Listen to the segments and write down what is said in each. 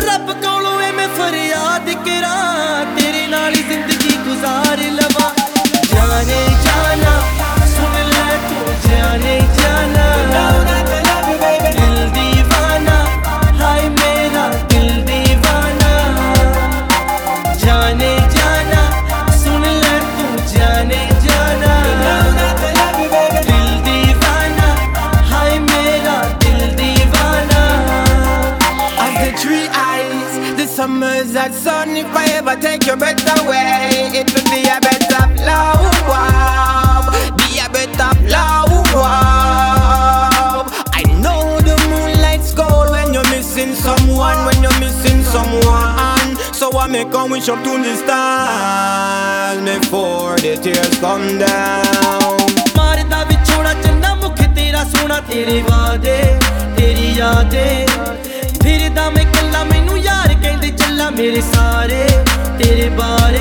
रब कोलों मैं फरियाद करा तेरे नाल जिंदगी गुजार लवा। जाने जाना सुन ले तू जाने जाना दिल दीवाना हाय मेरा दिल दीवाना। जाने जाना सुन ले तू जाने जाना दिल दीवाना हाय मेरा दिल दीवाना। Of the three eyes, the summer's that sun. If I ever take your breath away, it would be a better love, wow. Be a better love, wow. I know the moonlight's gold when you're missing someone, when you're missing someone. So I make a wish up to the stars before the tears come down. मारदा विछोड़ा चन्ना मुख तेरा सोना तेरे वादे तेरी यादें फिरदा मैं कल्ला मैनू यार कहंदे चला मेरे सारे तेरे बारे।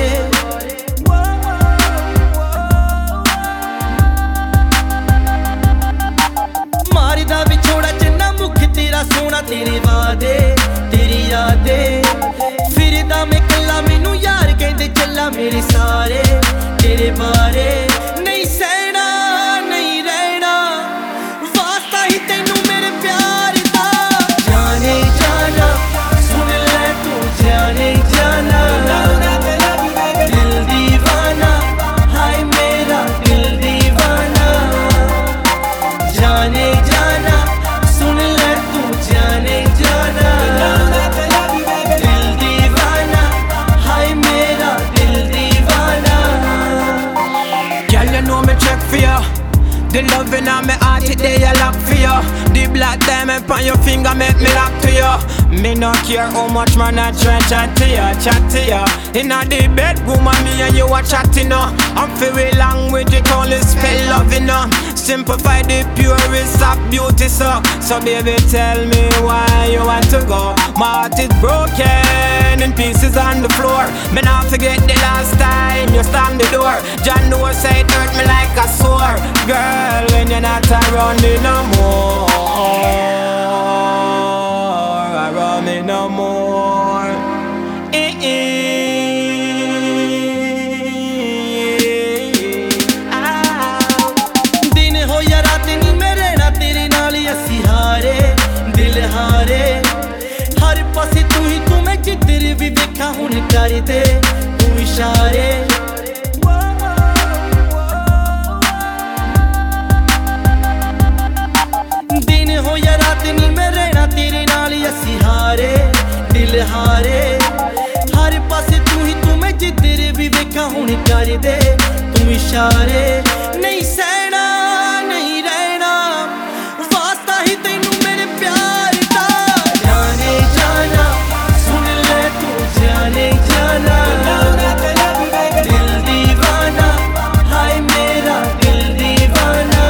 मारदा विछोड़ा चन्ना मुख तेरा सोना तेरे वादे तेरी यादें फिरदा मैं कल्ला मैनू यार कहंदे चला मेरे सारे तेरे बारे। नहीं सहना नहीं रहना वास्ता ही तेनू मेरे प्यार दा। जाने जाना सुन ले तू जाने जाना दिल दीवाना हाय मेरा दिल दीवाना। जाने जाना सुन ले तू जाने जाना दिल दीवाना हाय मेरा दिल दीवाना। Girl, you know me check for you. The loving on me heart, it there you lock for you. The black diamond on your finger make me lock to you. Me no care how much man I try chat to you, chat to you. Inna the bedroom and me and you a chatting no. I'm feel language it only spell loving no. Simplify the purest of beauty so baby tell me why you want to go. My heart is broken in pieces on the floor. Me not forget the last time you slammed the door. John know say it hurt me like a sore. Girl, when you're not around me no more, around me no more. दिन हो या रात नहीं मैं रहना तेरे नाल असी हारे दिल हारे हर पासे तू ही तू मैं जिधर भी देखा हुन कर दे तू इशारे। दिन हो या रात नहीं मैं रहना तेरे नाल असी हारे दिल हारे हर पासे तू ही तू मैं जिधर भी देखा हुन कर दे तू इशारे। नहीं सहना नहीं रहना वास्ता ही तेनू मेरे प्यार दा। जाने जाना सुन ले तू जाने जाना दिल दीवाना हाय मेरा दिल दीवाना।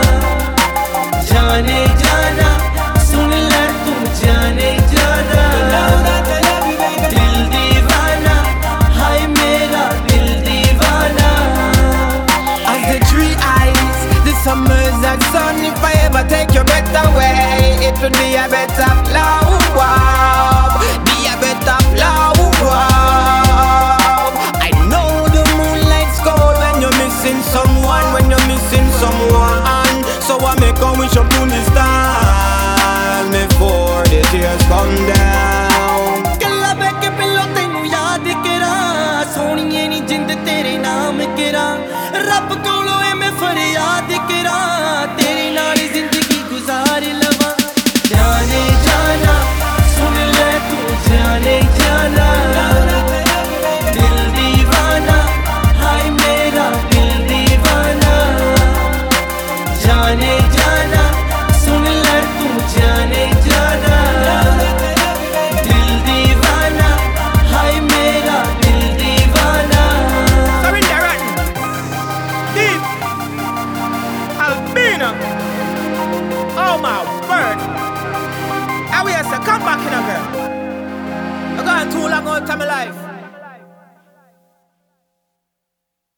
जाने जाना सुन ले तू जाने जाना दिल दीवाना हाय मेरा दिल दीवाना। Of the three eyes, the summer's that sun. If I ever take your breath away, it would be a better love, wow. Be a better love, wow. I know the moonlight's gold when you're missing someone, when you're missing someone. So I make a wish up to the stars before the tears come down. कल्ला बैठ के pillow तेनू याद करा सोनिए नी जिंद तेरे नाम करा रब कोलों मैं फरियाद करा तेरे नाल जिंदगी गुजार लवा। जाने जाना सुन ले तू जाने जाना दिल दीवाना हाय मेरा दिल दीवाना। जाने जाना सुन ले तू जाने जाना दिल दीवाना हाय मेरा दिल दीवाना। Surrender Deep Albina. Oh my word. I will say come back in a girl. I got too long out of my life.